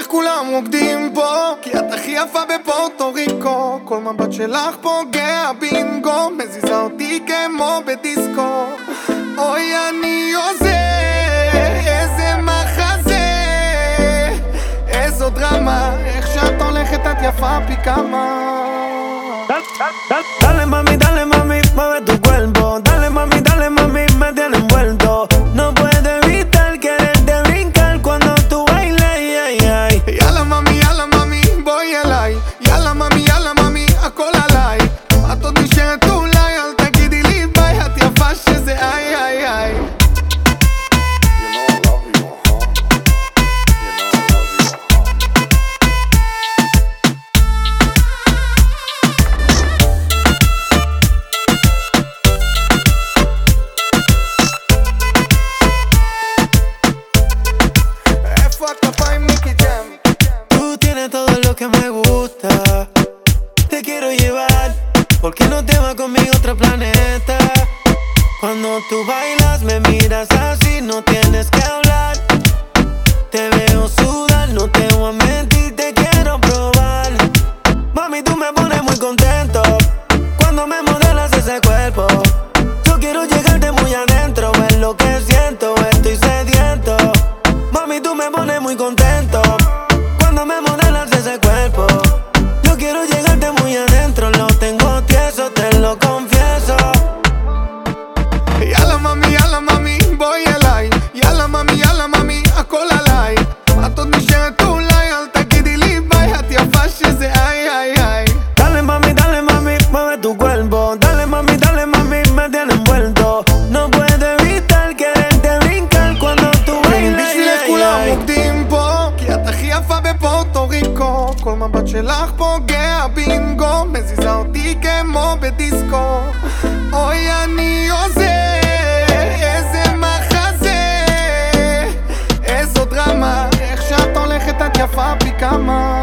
איך כולם רוקדים פה, כי את הכי יפה בפורטו ריקו. כל מבט שלך פוגע בינגו, מזיזה אותי כמו בדיסקו. אוי אני עוזר, איזה מחזה, איזו דרמה, איך שאת הולכת את יפה פי כמה. Dale mami, mueve tu cuerpo. Dale mami, me tiene envuelto. No puedo evitar quererte brincar cuando tú bailas, יאללה mami, בואי אליי. יאללה mami, הכל עליי. את עוד נשארת אולי, אל תגידי לי ביי, את יפה שזה איי איי איי. todo lo que me gusta. Te quiero llevar, porque no te vas conmigo a otro planeta. Cuando tú bailas me miras así, no tienes que hablar. Te veo sudar, no te voy a mentir, te quiero probar. Mami, tú me pones muy contento cuando me modelas ese cuerpo. Yo quiero llegarte muy adentro, ver lo que siento, estoy sediento. Mami, tú me pones muy contento cuando me modelas ese cuerpo. Yo quiero llegarte muy adentro, lo tengo tieso, te lo confieso. יאללה mami, בואי אליי. יאללה mami, הכל עליי. את עוד נשארת אולי, אל תגידי לי ביי, את יפה שזה איי איי איי. Dale mami, mueve tu cuerpo. Dale mami, me tiene envuelto. No puedo evitar quererte brincar cuando tú bailas. בשבילך כולם רוקדים פה, כי את הכי יפה בפורטו ריקו. כל מבט שלך פוגע בינגו, מזיזה אותי כמו בדיסקו. אוי אני עוזר, איזה מחזה, איזו דרמה, איך שאת הולכת את יפה פי כמה.